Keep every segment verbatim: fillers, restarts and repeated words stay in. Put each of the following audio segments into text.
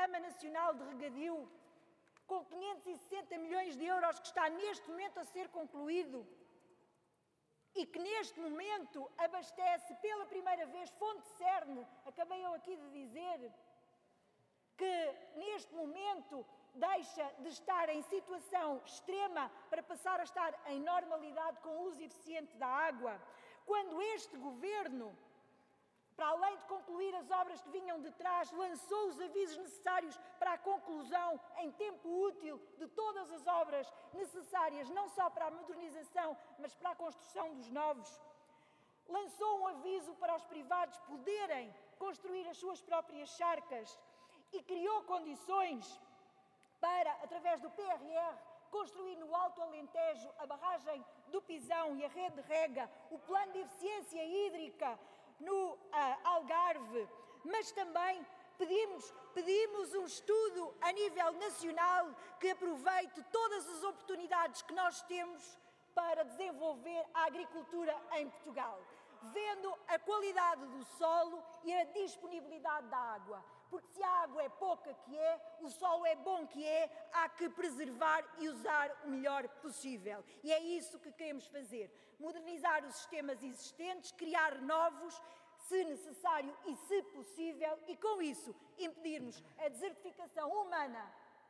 Programa Nacional de Regadio, com quinhentos e sessenta milhões de euros, que está neste momento a ser concluído e que neste momento abastece pela primeira vez Fonte Cerne, acabei eu aqui de dizer, que neste momento deixa de estar em situação extrema para passar a estar em normalidade com o uso eficiente da água. Quando este Governo, para além de concluir as obras que vinham de trás, lançou os avisos necessários para a conclusão em tempo útil de todas as obras necessárias, não só para a modernização, mas para a construção dos novos. Lançou um aviso para os privados poderem construir as suas próprias charcas e criou condições para, através do P R R, construir no Alto Alentejo a barragem do Pisão e a rede de rega, o plano de eficiência hídrica no uh, Algarve, mas também pedimos, pedimos um estudo a nível nacional que aproveite todas as oportunidades que nós temos para desenvolver a agricultura em Portugal, vendo a qualidade do solo e a disponibilidade da água. Porque se a água é pouca que é, o solo é bom que é, há que preservar e usar o melhor possível. E é isso que queremos fazer. Modernizar os sistemas existentes, criar novos, se necessário e se possível, e com isso impedirmos a desertificação humana,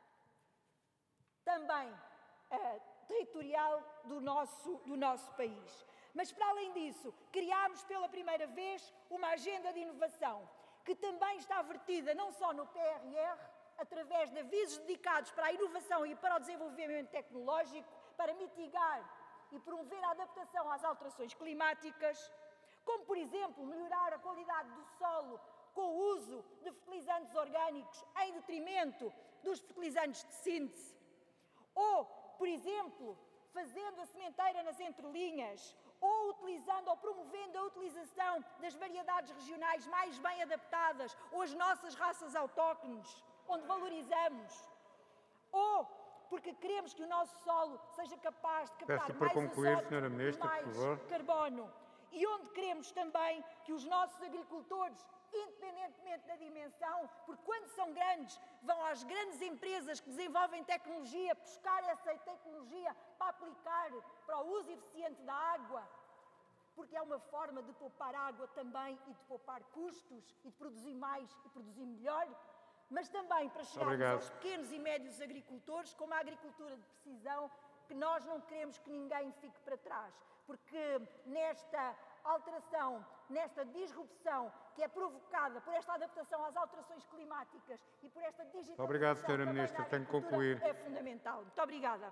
também uh, territorial do nosso, do nosso país. Mas, para além disso, criámos pela primeira vez uma agenda de inovação, que também está vertida não só no P R R, através de avisos dedicados para a inovação e para o desenvolvimento tecnológico, para mitigar e promover a adaptação às alterações climáticas, como, por exemplo, melhorar a qualidade do solo com o uso de fertilizantes orgânicos em detrimento dos fertilizantes de síntese, ou, por exemplo, fazendo a sementeira nas entrelinhas, ou utilizando ou promovendo a utilização das variedades regionais mais bem adaptadas, ou as nossas raças autóctones, onde valorizamos, ou porque queremos que o nosso solo seja capaz de captar mais azoto e mais carbono, e onde queremos também que os nossos agricultores, independentemente da dimensão, porque quando são grandes, vão às grandes empresas que desenvolvem tecnologia, buscar essa tecnologia para aplicar para o uso eficiente da água, porque é uma forma de poupar água também e de poupar custos e de produzir mais e produzir melhor, mas também para chegarmos Obrigado. aos pequenos e médios agricultores, como a agricultura de precisão, que nós não queremos que ninguém fique para trás, porque nesta alteração, nesta disrupção que é provocada por esta adaptação às alterações climáticas e por esta digitalização Obrigado, senhora Ministra. Tenho que concluir. É fundamental. Muito obrigada.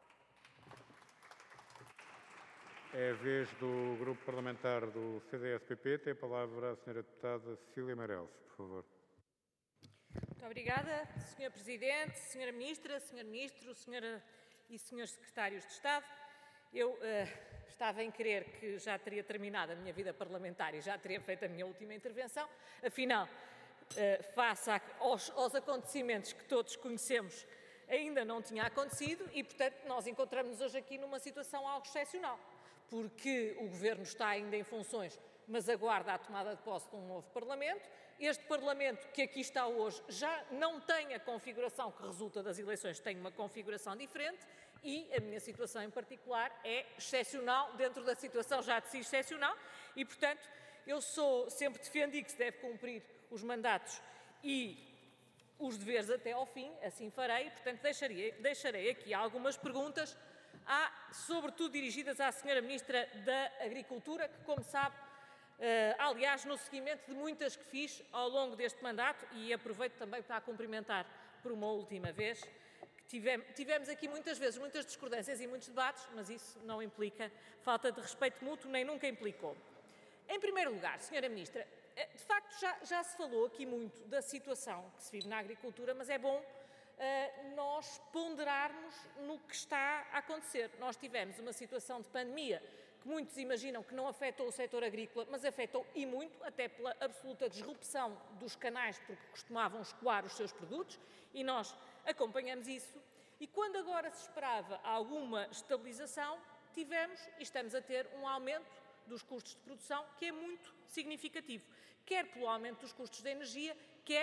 É a vez do Grupo Parlamentar do C D S P P. Tem a palavra a senhora deputada Cecília Meirelles, por favor. Muito obrigada, senhor Presidente, senhora Ministra, senhor Ministro, senhora e senhores Secretários de Estado. Eu uh, estava em crer que já teria terminado a minha vida parlamentar e já teria feito a minha última intervenção. Afinal, uh, face a, aos, aos acontecimentos que todos conhecemos, ainda não tinha acontecido e, portanto, nós encontramos-nos hoje aqui numa situação algo excepcional, porque o Governo está ainda em funções, mas aguarda a tomada de posse de um novo Parlamento. Este Parlamento que aqui está hoje já não tem a configuração que resulta das eleições, tem uma configuração diferente e a minha situação em particular é excepcional dentro da situação já de si excepcional e, portanto, eu sou, sempre defendi que se deve cumprir os mandatos e os deveres até ao fim, assim farei, portanto, deixarei, deixarei aqui algumas perguntas, há, sobretudo dirigidas à senhora Ministra da Agricultura, que, como sabe, Uh, aliás, no seguimento de muitas que fiz ao longo deste mandato, e aproveito também para a cumprimentar por uma última vez, que tivemos, tivemos aqui muitas vezes muitas discordâncias e muitos debates, mas isso não implica falta de respeito mútuo, nem nunca implicou. Em primeiro lugar, senhora Ministra, de facto já, já se falou aqui muito da situação que se vive na agricultura, mas é bom uh, nós ponderarmos no que está a acontecer. Nós tivemos uma situação de pandemia que muitos imaginam que não afetou o setor agrícola, mas afetou e muito, até pela absoluta disrupção dos canais porque costumavam escoar os seus produtos, e nós acompanhamos isso. E quando agora se esperava alguma estabilização, tivemos e estamos a ter um aumento dos custos de produção que é muito significativo, quer pelo aumento dos custos da energia, quer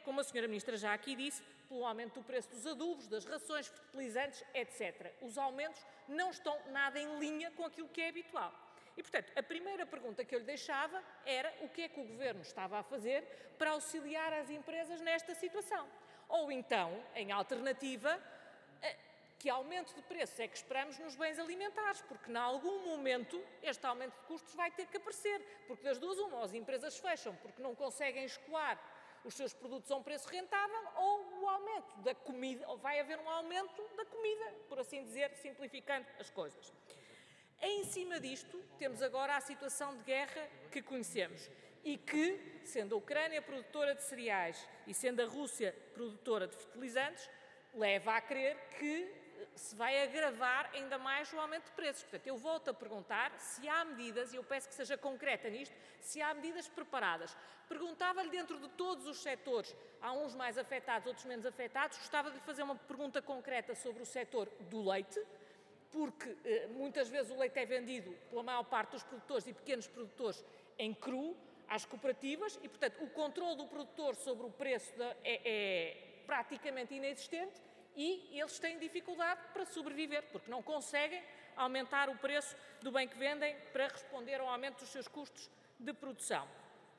como a senhora Ministra já aqui disse, pelo aumento do preço dos adubos, das rações, fertilizantes, etcétera. Os aumentos não estão nada em linha com aquilo que é habitual. E, portanto, a primeira pergunta que eu lhe deixava era o que é que o Governo estava a fazer para auxiliar as empresas nesta situação. Ou então, em alternativa, que aumento de preços é que esperamos nos bens alimentares, porque, em algum momento, este aumento de custos vai ter que aparecer, porque das duas uma, as empresas fecham porque não conseguem escoar os seus produtos a um preço rentável, ou o aumento da comida, ou vai haver um aumento da comida, por assim dizer, simplificando as coisas. Em cima disto, temos agora a situação de guerra que conhecemos e que, sendo a Ucrânia produtora de cereais e sendo a Rússia produtora de fertilizantes, leva a crer que se vai agravar ainda mais o aumento de preços. Portanto, eu volto a perguntar se há medidas, e eu peço que seja concreta nisto, se há medidas preparadas. Perguntava-lhe dentro de todos os setores, há uns mais afetados, outros menos afetados, gostava de lhe fazer uma pergunta concreta sobre o setor do leite, porque eh, muitas vezes o leite é vendido pela maior parte dos produtores e pequenos produtores em cru, às cooperativas, e, portanto, o controle do produtor sobre o preço da, é, é praticamente inexistente e eles têm dificuldade para sobreviver, porque não conseguem aumentar o preço do bem que vendem para responder ao aumento dos seus custos de produção.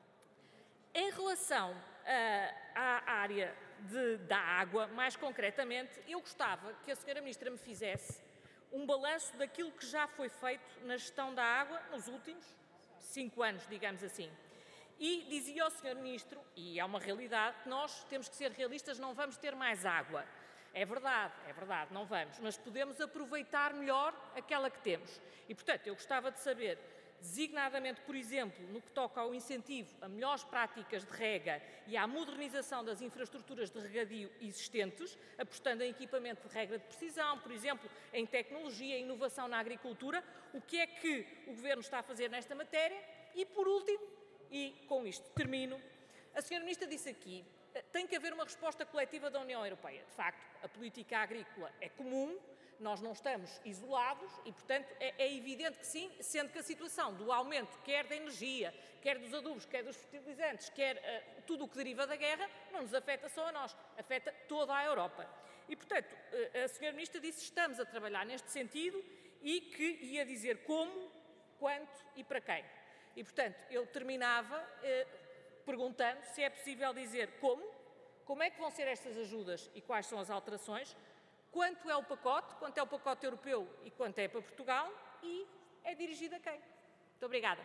Em relação uh, à área de, da água, mais concretamente, eu gostava que a senhora Ministra me fizesse um balanço daquilo que já foi feito na gestão da água nos últimos cinco anos, digamos assim. E dizia ao senhor Ministro, e é uma realidade, que nós temos que ser realistas, não vamos ter mais água. É verdade, é verdade, não vamos, mas podemos aproveitar melhor aquela que temos. E, portanto, eu gostava de saber, designadamente, por exemplo, no que toca ao incentivo a melhores práticas de rega e à modernização das infraestruturas de regadio existentes, apostando em equipamento de rega de precisão, por exemplo, em tecnologia e inovação na agricultura, o que é que o Governo está a fazer nesta matéria? E, por último, e com isto termino, a senhora Ministra disse aqui, tem que haver uma resposta coletiva da União Europeia. De facto, a política agrícola é comum, nós não estamos isolados e, portanto, é, é evidente que sim, sendo que a situação do aumento, quer da energia, quer dos adubos, quer dos fertilizantes, quer uh, tudo o que deriva da guerra, não nos afeta só a nós, afeta toda a Europa. E, portanto, uh, a senhora Ministra disse que estamos a trabalhar neste sentido e que ia dizer como, quanto e para quem. E, portanto, eu terminava uh, perguntando se é possível dizer como, como é que vão ser estas ajudas e quais são as alterações, quanto é o pacote, quanto é o pacote europeu e quanto é para Portugal e é dirigido a quem. Muito obrigada.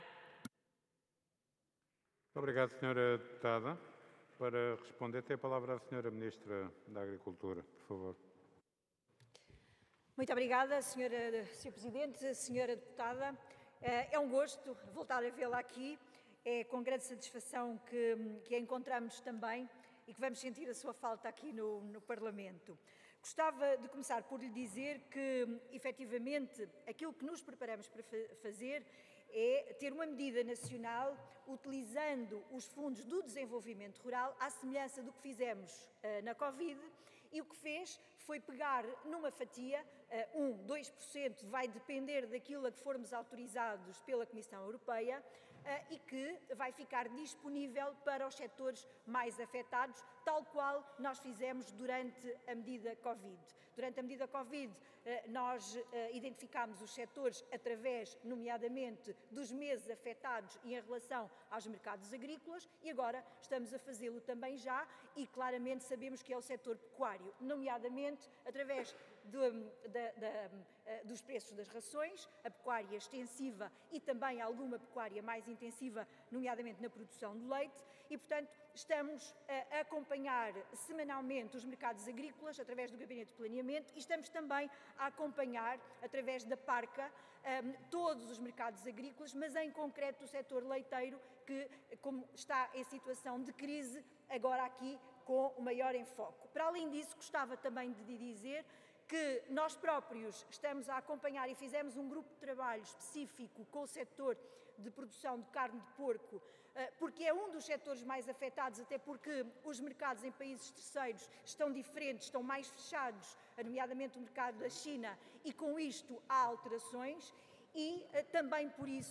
Muito obrigado, senhora Deputada. Para responder, tem a palavra a senhora Ministra da Agricultura, por favor. Muito obrigada, senhora, senhor Presidente, senhora Deputada. É um gosto voltar a vê-la aqui. É com grande satisfação que, que a encontramos também e que vamos sentir a sua falta aqui no, no Parlamento. Gostava de começar por lhe dizer que, efetivamente, aquilo que nos preparamos para fazer é ter uma medida nacional utilizando os fundos do desenvolvimento rural à semelhança do que fizemos uh, na Covid, e o que fez foi pegar numa fatia, uh, um, dois por cento, vai depender daquilo a que formos autorizados pela Comissão Europeia, Uh, e que vai ficar disponível para os setores mais afetados, tal qual nós fizemos durante a medida Covid. Durante a medida Covid, uh, nós uh, identificámos os setores através, nomeadamente, dos meses afetados e em relação aos mercados agrícolas, e agora estamos a fazê-lo também já, e claramente sabemos que é o setor pecuário, nomeadamente através do, da, da, dos preços das rações, a pecuária extensiva e também alguma pecuária mais intensiva, nomeadamente na produção de leite, e, portanto, estamos a acompanhar semanalmente os mercados agrícolas através do Gabinete de Planeamento e estamos também a acompanhar, através da Parca, um, todos os mercados agrícolas, mas em concreto o setor leiteiro, que, como está em situação de crise, agora aqui com o maior enfoque. Para além disso, gostava também de dizer que nós próprios estamos a acompanhar e fizemos um grupo de trabalho específico com o setor de produção de carne de porco, porque é um dos setores mais afetados, até porque os mercados em países terceiros estão diferentes, estão mais fechados, nomeadamente o mercado da China, e com isto há alterações. E também por isso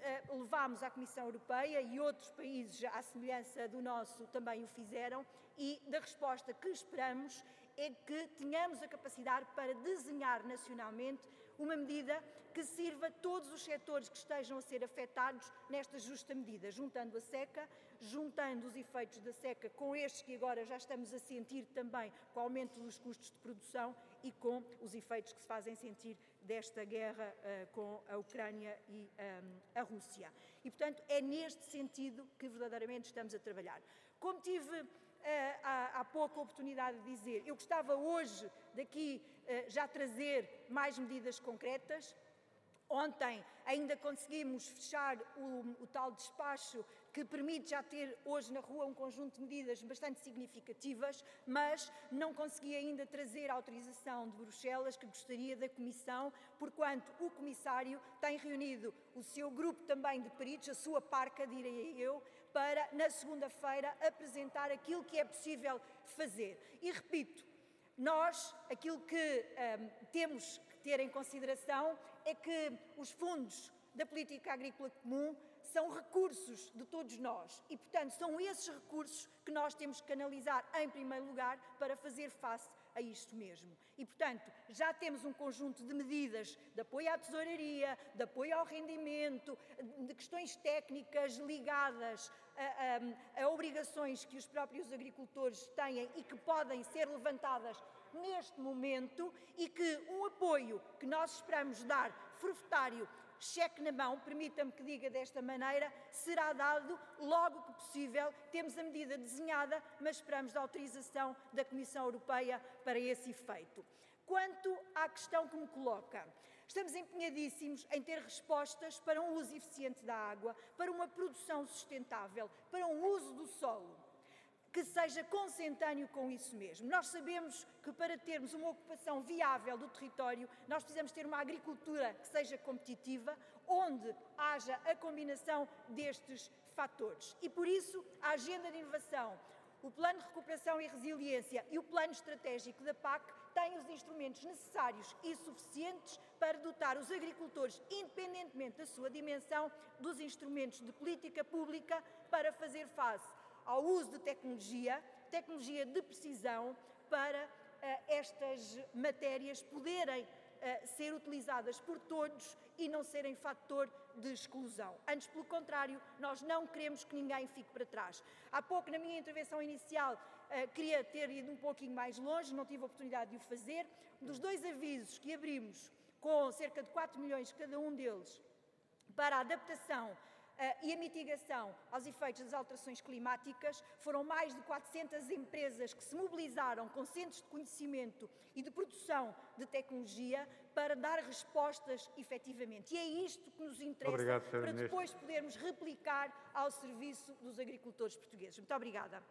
uh, levámos à Comissão Europeia e outros países à semelhança do nosso também o fizeram, e da resposta que esperamos é que tenhamos a capacidade para desenhar nacionalmente uma medida que sirva a todos os setores que estejam a ser afetados nesta justa medida, juntando a seca, juntando os efeitos da seca com estes que agora já estamos a sentir também com o aumento dos custos de produção e com os efeitos que se fazem sentir desta guerra uh, com a Ucrânia e um, a Rússia. E, portanto, é neste sentido que verdadeiramente estamos a trabalhar. Como tive Uh, há, há pouca oportunidade de dizer, eu gostava hoje daqui uh, já trazer mais medidas concretas. Ontem ainda conseguimos fechar o, o tal despacho que permite já ter hoje na rua um conjunto de medidas bastante significativas, mas não consegui ainda trazer a autorização de Bruxelas, que gostaria da Comissão, porquanto o Comissário tem reunido o seu grupo também de peritos, a sua parca, direi eu, para, na segunda-feira, apresentar aquilo que é possível fazer. E repito, nós, aquilo que um, temos que ter em consideração é que os fundos da Política Agrícola Comum são recursos de todos nós e, portanto, são esses recursos que nós temos que canalizar em primeiro lugar para fazer face a isto mesmo. E, portanto, já temos um conjunto de medidas de apoio à tesouraria, de apoio ao rendimento, de questões técnicas ligadas a, a, a obrigações que os próprios agricultores têm e que podem ser levantadas neste momento, e que um apoio que nós esperamos dar forfetário, cheque na mão, permita-me que diga desta maneira, será dado logo que possível. Temos a medida desenhada, mas esperamos a autorização da Comissão Europeia para esse efeito. Quanto à questão que me coloca, estamos empenhadíssimos em ter respostas para um uso eficiente da água, para uma produção sustentável, para um uso do solo que seja consentâneo com isso mesmo. Nós sabemos que para termos uma ocupação viável do território, nós precisamos ter uma agricultura que seja competitiva, onde haja a combinação destes fatores. E por isso, a Agenda de Inovação, o Plano de Recuperação e Resiliência e o Plano Estratégico da P A C têm os instrumentos necessários e suficientes para dotar os agricultores, independentemente da sua dimensão, dos instrumentos de política pública para fazer face ao uso de tecnologia, tecnologia de precisão, para uh, estas matérias poderem uh, ser utilizadas por todos e não serem fator de exclusão. Antes, pelo contrário, nós não queremos que ninguém fique para trás. Há pouco, na minha intervenção inicial, uh, queria ter ido um pouquinho mais longe, não tive a oportunidade de o fazer. Dos dois avisos que abrimos, com cerca de quatro milhões cada um deles, para a adaptação Uh, e a mitigação aos efeitos das alterações climáticas, foram mais de quatrocentas empresas que se mobilizaram com centros de conhecimento e de produção de tecnologia para dar respostas efetivamente. E é isto que nos interessa. Obrigado, para depois Ministro. Podermos replicar ao serviço dos agricultores portugueses. Muito obrigada.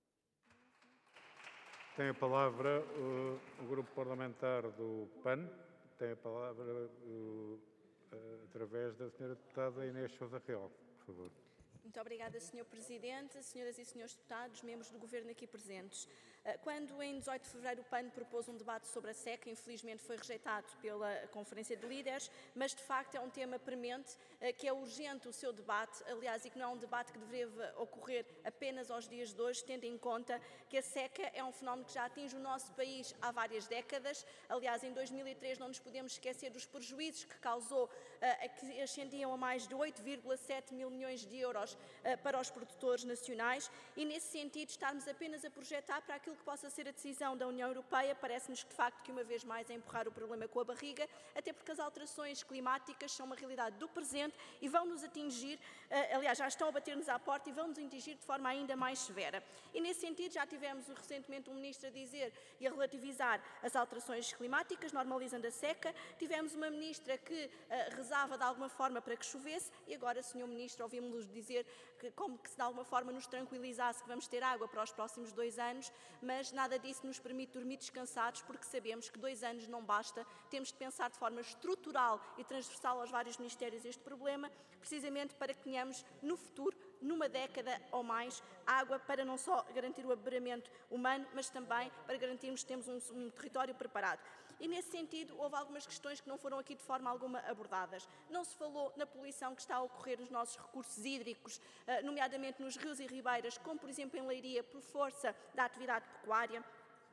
Tem a palavra uh, o Grupo Parlamentar do P A N. Tem a palavra uh, através da senhora Deputada Inês Sousa Real, por favor. Muito obrigada, senhor Presidente, senhoras e senhores deputados, membros do Governo aqui presentes. Quando, em dezoito de fevereiro, o P A N propôs um debate sobre a seca, infelizmente foi rejeitado pela Conferência de Líderes, mas, de facto, é um tema premente, que é urgente o seu debate, aliás, e que não é um debate que deveria ocorrer apenas aos dias de hoje, tendo em conta que a seca é um fenómeno que já atinge o nosso país há várias décadas. Aliás, em dois mil e três não nos podemos esquecer dos prejuízos que causou, que ascendiam a mais de oito vírgula sete mil milhões de euros para os produtores nacionais, e, nesse sentido, estarmos apenas a projetar para aquilo que possa ser a decisão da União Europeia, parece-nos de facto que uma vez mais é empurrar o problema com a barriga, até porque as alterações climáticas são uma realidade do presente e vão-nos atingir, aliás, já estão a bater-nos à porta e vão-nos atingir de forma ainda mais severa. E nesse sentido já tivemos recentemente um ministro a dizer e a relativizar as alterações climáticas, normalizando a seca, tivemos uma ministra que uh, rezava de alguma forma para que chovesse, e agora, senhor Ministro, ouvimos-nos dizer que, como que se de alguma forma nos tranquilizasse que vamos ter água para os próximos dois anos, mas nada disso nos permite dormir descansados, porque sabemos que dois anos não basta, temos de pensar de forma estrutural e transversal aos vários ministérios este problema, precisamente para que tenhamos no futuro numa década ou mais, água para não só garantir o aberamento humano, mas também para garantirmos que temos um, um território preparado. E, nesse sentido, houve algumas questões que não foram aqui de forma alguma abordadas. Não se falou na poluição que está a ocorrer nos nossos recursos hídricos, nomeadamente nos rios e ribeiras, como, por exemplo, em Leiria, por força da atividade pecuária.